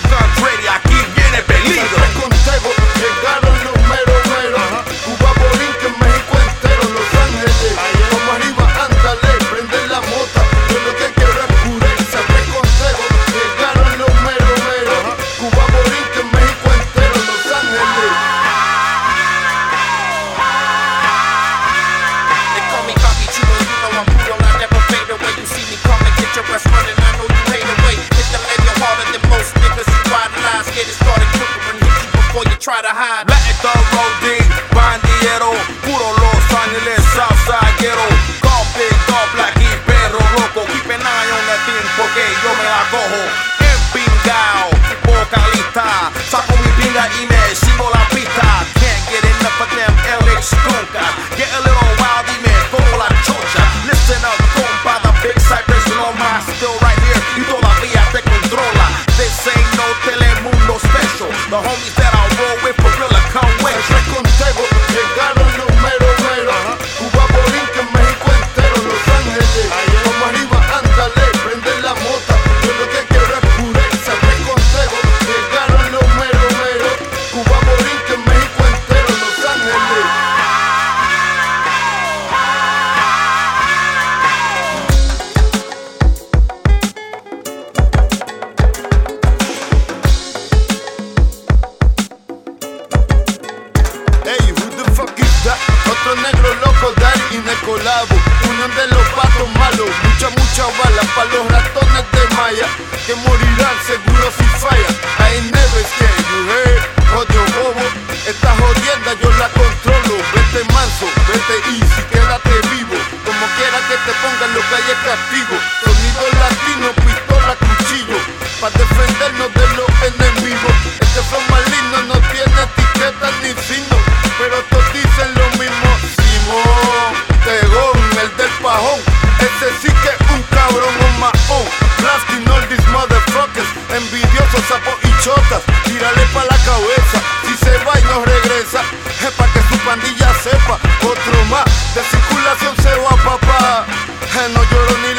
Country, aquí viene peligro. Consejo, llegaron los mero mero. Cuba, Borinquen, México entero, Los Ángeles. Vamos arriba, ándale, prende la mota. Yo lo que quiero es pureza. Te consejo, llegaron los mero mero. Cuba, Borinquen, México entero, Los Ángeles. They call me Cocky Chulo, you know I'm brutal, I never fade away. You see me come and get your ass running, I know you hate away. Hit the lead, you're harder than most niggas who idolize. Get it started quicker and hit you before you try to hide. Latin Road, bandiero, puro Los Ángeles, Southside Ghetto. Golf big, golf black y perro loco. Keep an eye on that thing porque yo me la cojo. Empingao, vocalista, saco mi pinga y me sigo la pista. Can't get enough of them LX nunca. Get a little wild y me como la chocha. Listen up, compa, the big Cypress Loma, still right here y todavía te controla. This ain't no Telemundo special. The homies that I roll with for real come with. Te consejo, llegaron los mero mero. Cuba, Borinquen, México entero, Los Ángeles. Vamos arriba, ándale, prende la mota. Yo lo que quiero es pureza. Te consejo, llegaron los mero mero. Cuba, Borinquen, México entero, Los Ángeles. Hey, who the fuck is that? Otro negro loco, Daddy y Necolabo. Unión de los patos malos. Mucha bala pa' los ratones de Maya, que morirán seguro si falla. I ain't never scared, you heard? Odio bobo, esta jodienda yo la controlo. Vete manso, vete easy, quédate vivo. Como quiera que te pongan lo que hay es castigo. Sonido latino, pistola, cuchillo, pa' defendernos de los enemigos. Este flow maligno no tiene etiqueta ni signo, pero todos dicen lo mismo. Simón, Tegón, el del pajón, ese sí que es un cabrón, un mahón. Blasting all these motherfuckers, envidiosos, sapos y chotas. Tírale pa' la cabeza, si se va y no regresa, es pa' que su pandilla sepa. Otro más, de circulación se va papá. No lloro ni